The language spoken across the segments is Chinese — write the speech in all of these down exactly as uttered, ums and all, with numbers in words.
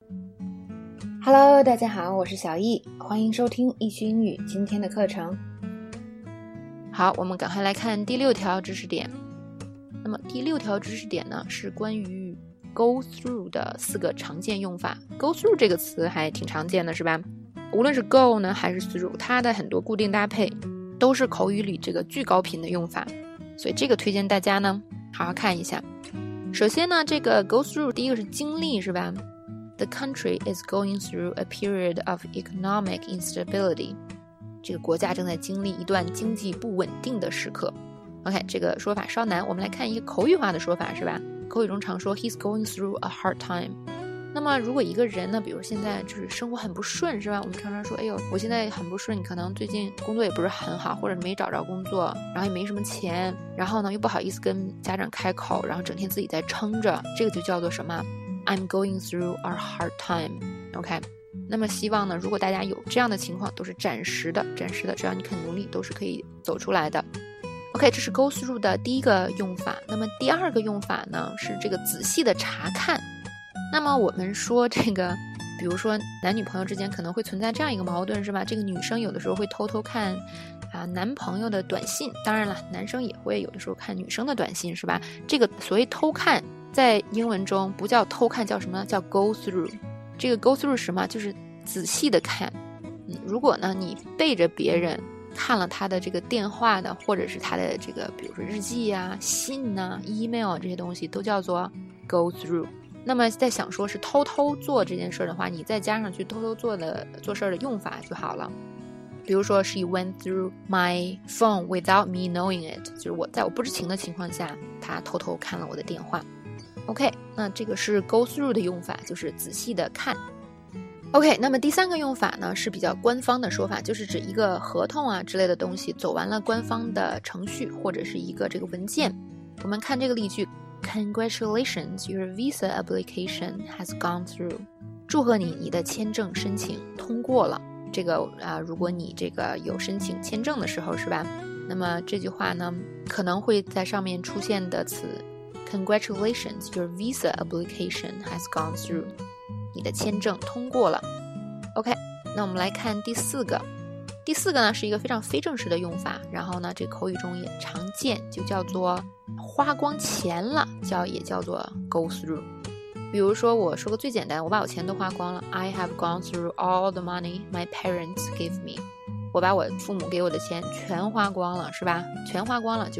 Hello， 大家好，我是小易，欢迎收听易趣英语今天的课程。好，我们赶快来看第六条知识点。那么第六条知识点呢，是关于 go through 的四个常见用法。go through 这个词还挺常见的，是吧？无论是 go 呢还是 through， 它的很多固定搭配都是口语里这个巨高频的用法，所以这个推荐大家呢好好看一下。首先呢，这个 go through 第一个是经历，是吧？ The country is going through a period of economic instability. 这个国家正在经历一段经济不稳定的时刻。 OK， 这个说法稍难，我们来看一个口语化的说法，是吧？口语中常说 He's going through a hard time. 那么如果一个人呢，比如现在就是生活很不顺，是吧？我们常常说，哎呦，我现在很不顺，可能最近工作也不是很好，或者没找着工作，然后也没什么钱，然后呢又不好意思跟家长开口，然后整天自己在撑着，这个就叫做什么？ I'm going through a hard time. OK， 那么希望呢，如果大家有这样的情况，都是暂时的，暂时的，只要你肯努力，都是可以走出来的。OK， 这是 go through 的第一个用法。那么第二个用法呢，是这个仔细的查看。那么我们说这个，比如说男女朋友之间可能会存在这样一个矛盾，是吧？这个女生有的时候会偷偷看啊男朋友的短信，当然了，男生也会有的时候看女生的短信，是吧？这个所谓偷看，在英文中不叫偷看，叫什么？叫 go through。这个 go through 是什么？就是仔细的看。嗯，如果呢你背着别人看了他的这个电话的，或者是他的这个，比如说日记啊、信啊、email 啊这些东西，都叫做 go through。那么在想说是偷偷做这件事的话，你再加上去偷偷做的做事的用法就好了。比如说 She went through my phone without me knowing it， 就是我在我不知情的情况下，她偷偷看了我的电话。OK， 那这个是 go through 的用法，就是仔细的看。OK， 那么第三个用法呢是比较官方的说法，就是指一个合同啊之类的东西走完了官方的程序，或者是一个这个文件。我们看这个例句。Congratulations, your visa application has gone through. 祝贺你，你的签证申请通过了。这个啊、呃，如果你这个有申请签证的时候，是吧？那么这句话呢，可能会在上面出现的词 Congratulations, your visa application has gone through. 你的签证通过了。OK， 那我们来看第四个。第四个呢是一个非常非正式的用法，然后呢这口语中也常见，就叫做花光钱了，叫也叫做 go through。 比如说我说个最简单，我把我钱都花光了， I have gone through all the money my parents gave me。 我把我父母给我的钱全花光了，是吧？全花光了就是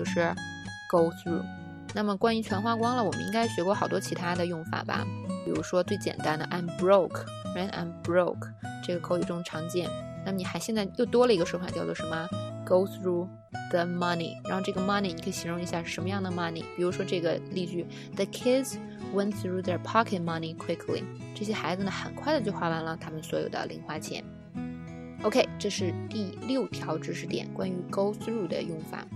go through。 那么关于全花光了，我们应该学过好多其他的用法吧，比如说最简单的 I'm broke， right? I'm broke， 这个口语中常见。那么你还现在又多了一个说法，叫做什么 go through the money。 然后这个 money 你可以形容一下是什么样的 money， 比如说这个例句 The kids went through their pocket money quickly。 这些孩子呢很快的就花完了他们所有的零花钱。 OK， 这是第六条知识点，关于 go through 的用法。